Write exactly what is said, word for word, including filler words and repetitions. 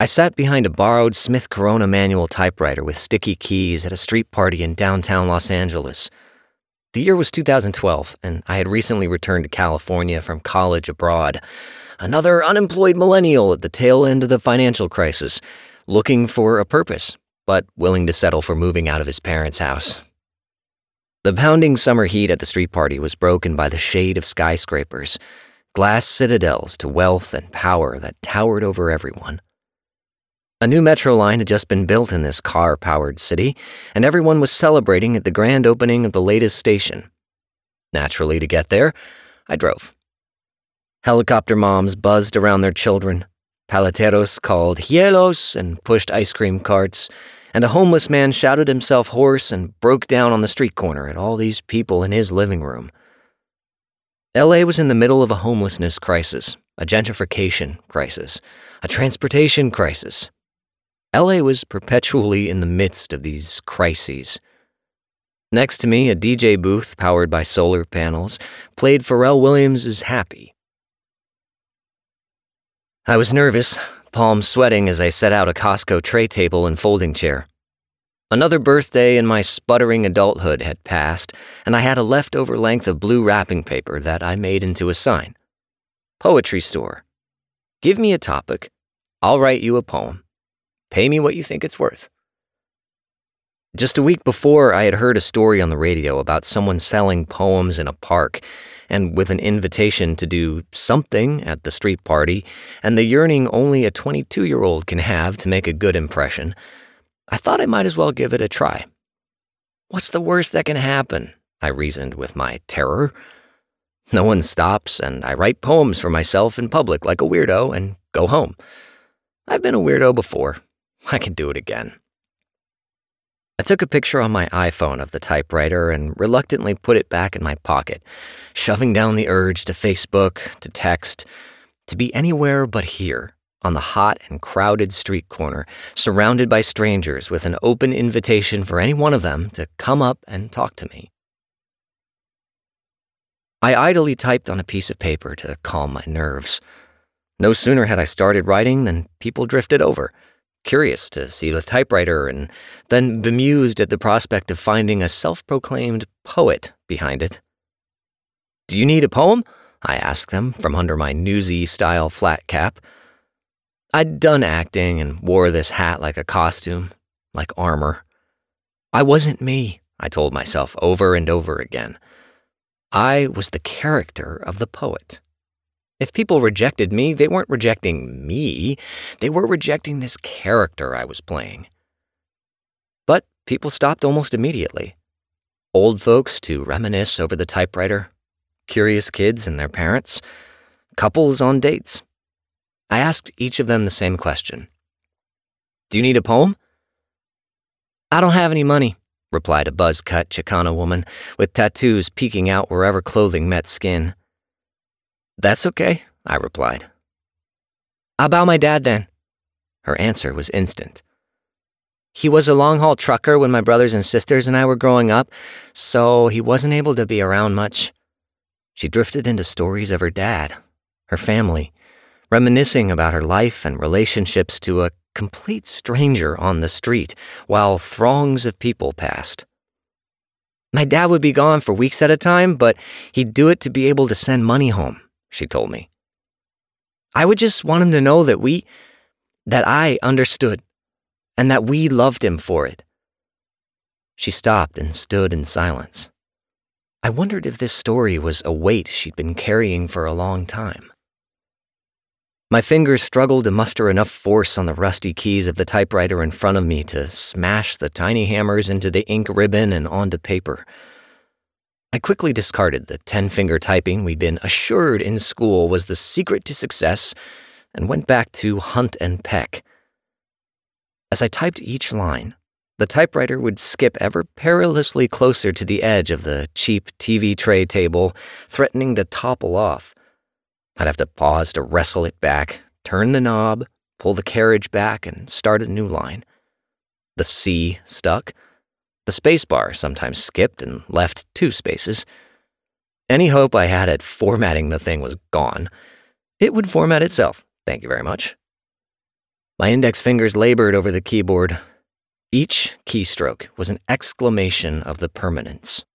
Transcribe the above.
I sat behind a borrowed Smith Corona manual typewriter with sticky keys at a street party in downtown Los Angeles. The year was two thousand twelve, and I had recently returned to California from college abroad. Another unemployed millennial at the tail end of the financial crisis, looking for a purpose, but willing to settle for moving out of his parents' house. The pounding summer heat at the street party was broken by the shade of skyscrapers, glass citadels to wealth and power that towered over everyone. A new metro line had just been built in this car-powered city, and everyone was celebrating at the grand opening of the latest station. Naturally, to get there, I drove. Helicopter moms buzzed around their children, paleteros called hielos and pushed ice cream carts, and a homeless man shouted himself hoarse and broke down on the street corner at all these people in his living room. L A was in the middle of a homelessness crisis, a gentrification crisis, a transportation crisis. L A was perpetually in the midst of these crises. Next to me, a D J booth powered by solar panels played Pharrell Williams' Happy. I was nervous, palms sweating as I set out a Costco tray table and folding chair. Another birthday in my sputtering adulthood had passed, and I had a leftover length of blue wrapping paper that I made into a sign. Poetry store. Give me a topic. I'll write you a poem. Pay me what you think it's worth. Just a week before, I had heard a story on the radio about someone selling poems in a park, and with an invitation to do something at the street party, and the yearning only a twenty-two-year-old can have to make a good impression, I thought I might as well give it a try. What's the worst that can happen? I reasoned with my terror. No one stops, and I write poems for myself in public like a weirdo and go home. I've been a weirdo before. I can do it again. I took a picture on my iPhone of the typewriter and reluctantly put it back in my pocket, shoving down the urge to Facebook, to text, to be anywhere but here, on the hot and crowded street corner, surrounded by strangers with an open invitation for any one of them to come up and talk to me. I idly typed on a piece of paper to calm my nerves. No sooner had I started writing than people drifted over, curious to see the typewriter and then bemused at the prospect of finding a self-proclaimed poet behind it. "Do you need a poem?" I asked them from under my newsy-style flat cap. I'd done acting and wore this hat like a costume, like armor. I wasn't me, I told myself over and over again. I was the character of the poet. If people rejected me, they weren't rejecting me. They were rejecting this character I was playing. But people stopped almost immediately. Old folks to reminisce over the typewriter, curious kids and their parents, couples on dates. I asked each of them the same question. "Do you need a poem?" "I don't have any money," replied a buzz-cut Chicana woman with tattoos peeking out wherever clothing met skin. "That's okay," I replied. "How about my dad then?" Her answer was instant. "He was a long-haul trucker when my brothers and sisters and I were growing up, so he wasn't able to be around much." She drifted into stories of her dad, her family, reminiscing about her life and relationships to a complete stranger on the street while throngs of people passed. "My dad would be gone for weeks at a time, but he'd do it to be able to send money home," she told me. "I would just want him to know that we, that I understood, and that we loved him for it." She stopped and stood in silence. I wondered if this story was a weight she'd been carrying for a long time. My fingers struggled to muster enough force on the rusty keys of the typewriter in front of me to smash the tiny hammers into the ink ribbon and onto paper. I quickly discarded the ten-finger typing we'd been assured in school was the secret to success and went back to hunt and peck. As I typed each line, the typewriter would skip ever perilously closer to the edge of the cheap T V tray table, threatening to topple off. I'd have to pause to wrestle it back, turn the knob, pull the carriage back, and start a new line. The C stuck. The spacebar sometimes skipped and left two spaces. Any hope I had at formatting the thing was gone. It would format itself, thank you very much. My index fingers labored over the keyboard. Each keystroke was an exclamation of the permanence.